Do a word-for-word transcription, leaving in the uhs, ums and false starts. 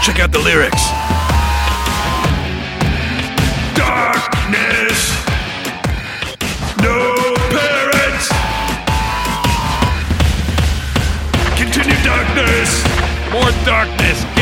Check out the lyrics. Darkness. No parents. Continue darkness. More darkness.